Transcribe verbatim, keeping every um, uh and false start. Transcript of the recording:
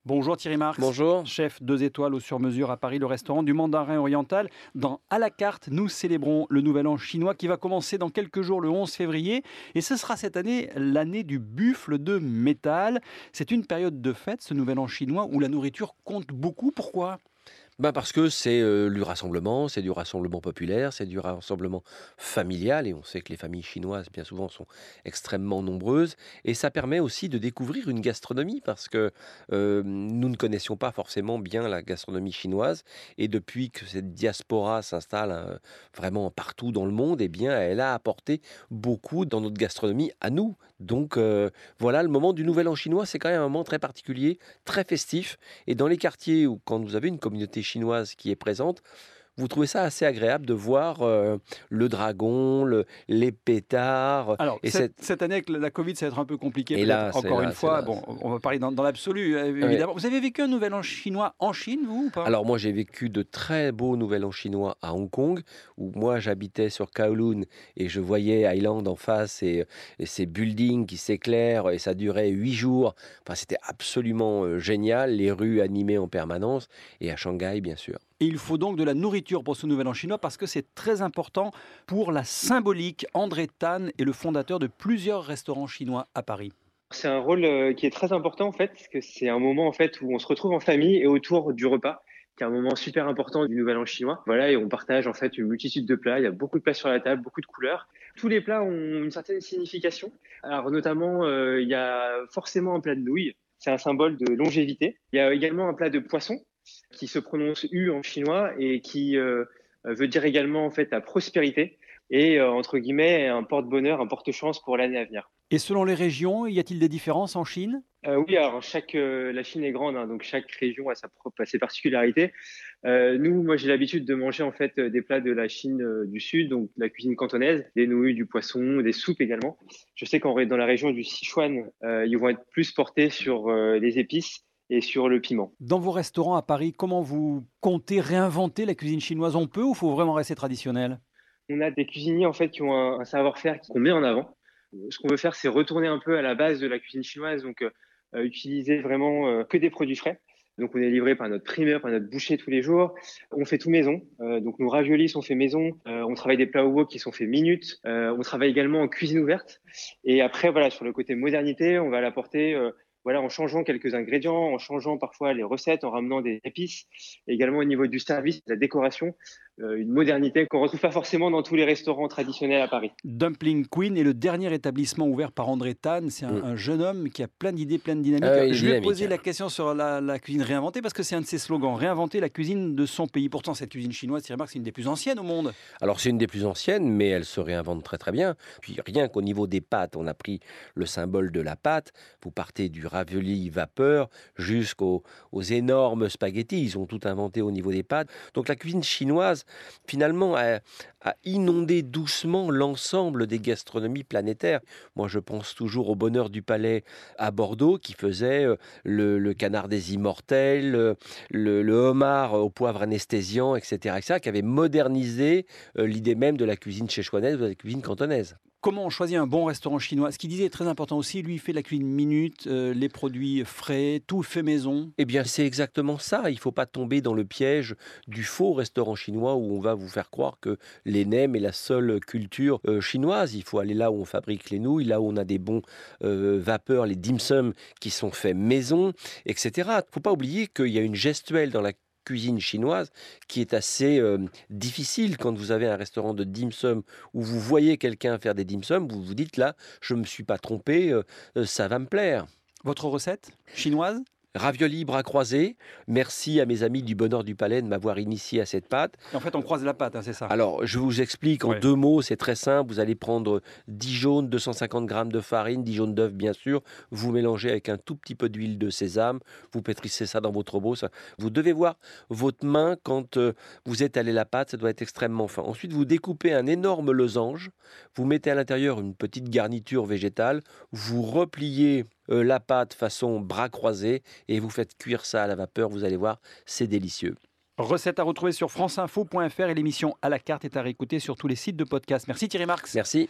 Bonjour Thierry Marx. Bonjour. Chef deux étoiles au sur-mesure à Paris, le restaurant du Mandarin Oriental. Dans À la carte, nous célébrons le Nouvel An chinois qui va commencer dans quelques jours, le onze février. Et ce sera cette année l'année du buffle de métal. C'est une période de fête, ce Nouvel An chinois, où la nourriture compte beaucoup. Pourquoi ? Ben parce que c'est euh, du rassemblement, c'est du rassemblement populaire, c'est du rassemblement familial, et on sait que les familles chinoises, bien souvent, sont extrêmement nombreuses, et ça permet aussi de découvrir une gastronomie, parce que euh, nous ne connaissions pas forcément bien la gastronomie chinoise, et depuis que cette diaspora s'installe euh, vraiment partout dans le monde, eh bien, elle a apporté beaucoup dans notre gastronomie à nous. Donc euh, voilà, le moment du Nouvel An chinois, c'est quand même un moment très particulier, très festif, et dans les quartiers où, quand vous avez une communauté chinoise qui est présente, vous trouvez ça assez agréable de voir euh, le dragon, le, les pétards. Alors, Et cette, cette... cette année avec la Covid, ça va être un peu compliqué, Hélas, peut-être encore une hélas, fois. hélas. Bon, on va parler dans, dans l'absolu, euh, Ouais. évidemment. Vous avez vécu un Nouvel An chinois en Chine, vous, ou pas ? Alors moi, j'ai vécu de très beaux Nouvel An chinois à Hong Kong, où moi j'habitais sur Kowloon et je voyais Island en face et, et ces buildings qui s'éclairent, et ça durait huit jours. Enfin, c'était absolument euh, génial, les rues animées en permanence, et à Shanghai, bien sûr. Et il faut donc de la nourriture pour ce Nouvel An chinois parce que c'est très important pour la symbolique. André Tan est le fondateur de plusieurs restaurants chinois à Paris. C'est un rôle euh, qui est très important en fait, parce que c'est un moment en fait où on se retrouve en famille et autour du repas, qui est un moment super important du Nouvel An chinois. Voilà, et on partage en fait une multitude de plats. Il y a beaucoup de plats sur la table, beaucoup de couleurs. Tous les plats ont une certaine signification. Alors notamment, euh, il y a forcément un plat de nouilles. C'est un symbole de longévité. Il y a également un plat de poisson qui se prononce U en chinois et qui euh, veut dire également en fait la prospérité et euh, entre guillemets un porte-bonheur, un porte-chance pour l'année à venir. Et selon les régions, y a-t-il des différences en Chine ? Euh, oui, alors chaque, euh, la Chine est grande, hein, donc chaque région a sa propre, ses particularités. Euh, nous, moi, j'ai l'habitude de manger en fait des plats de la Chine euh, du Sud, donc la cuisine cantonaise, des nouilles, du poisson, des soupes également. Je sais qu'en dans la région du Sichuan, euh, ils vont être plus portés sur euh, les épices et sur le piment. Dans vos restaurants à Paris, comment vous comptez réinventer la cuisine chinoise ? On peut ou faut vraiment rester traditionnel ? On a des cuisiniers en fait qui ont un, un savoir-faire qu'on met en avant. Ce qu'on veut faire, c'est retourner un peu à la base de la cuisine chinoise, donc euh, utiliser vraiment euh, que des produits frais. Donc on est livré par notre primeur, par notre boucher tous les jours. On fait tout maison. Euh, donc nos raviolis sont faits maison. Euh, on travaille des plats au wok qui sont faits minutes. Euh, on travaille également en cuisine ouverte. Et après, voilà, sur le côté modernité, on va l'apporter euh, voilà, en changeant quelques ingrédients, en changeant parfois les recettes, en ramenant des épices. Et également au niveau du service, de la décoration, euh, une modernité qu'on retrouve pas forcément dans tous les restaurants traditionnels à Paris. Dumpling Queen est le dernier établissement ouvert par André Tan. C'est un, Mm. un jeune homme qui a plein d'idées, plein de dynamique. Ah oui, il est Je lui ai dynamique, posé hein. la question sur la, la cuisine réinventée parce que c'est un de ses slogans, réinventer la cuisine de son pays. Pourtant, cette cuisine chinoise, tu remarques, c'est une des plus anciennes au monde. Alors c'est une des plus anciennes, mais elle se réinvente très très bien. Puis rien qu'au niveau des pâtes, on a pris le symbole de la pâte. Vous partez du ravioli vapeur jusqu'aux aux énormes spaghettis. Ils ont tout inventé au niveau des pâtes. Donc la cuisine chinoise, finalement, a, a inondé doucement l'ensemble des gastronomies planétaires. Moi, je pense toujours au Bonheur du Palais à Bordeaux, qui faisait euh, le, le canard des immortels, euh, le, le homard au poivre anesthésiant, et cetera, et cetera, qui avait modernisé euh, l'idée même de la cuisine séchouanaise ou de la cuisine cantonaise. Comment on choisit un bon restaurant chinois ? Ce qu'il disait est très important aussi. Lui, il fait la cuisine minute, euh, les produits frais, tout fait maison. Eh bien, c'est exactement ça. Il ne faut pas tomber dans le piège du faux restaurant chinois où on va vous faire croire que les nems est la seule culture euh, chinoise. Il faut aller là où on fabrique les nouilles, là où on a des bons euh, vapeurs, les dim sum qui sont faits maison, et cetera. Il ne faut pas oublier qu'il y a une gestuelle dans la cuisine chinoise qui est assez euh, difficile. Quand vous avez un restaurant de dim sum où vous voyez quelqu'un faire des dim sum, vous vous dites là, je ne me suis pas trompé, euh, euh, ça va me plaire. Votre recette chinoise ? Ravioli bras croisés. Merci à mes amis du Bonheur du Palais de m'avoir initié à cette pâte. Et en fait, on croise la pâte, hein, c'est ça. Alors, je vous explique en Ouais. deux mots, c'est très simple. Vous allez prendre dix jaunes, deux cent cinquante grammes de farine, dix jaunes d'œufs bien sûr. Vous mélangez avec un tout petit peu d'huile de sésame. Vous pétrissez ça dans votre robot. Ça. Vous devez voir votre main quand euh, vous étalez la pâte, ça doit être extrêmement fin. Ensuite, vous découpez un énorme losange. Vous mettez à l'intérieur une petite garniture végétale. Vous repliez euh, la pâte façon bras croisés et vous faites cuire ça à la vapeur. Vous allez voir, c'est délicieux. Recette à retrouver sur franceinfo point f r et l'émission À la carte est à réécouter sur tous les sites de podcast. Merci Thierry Marx. Merci.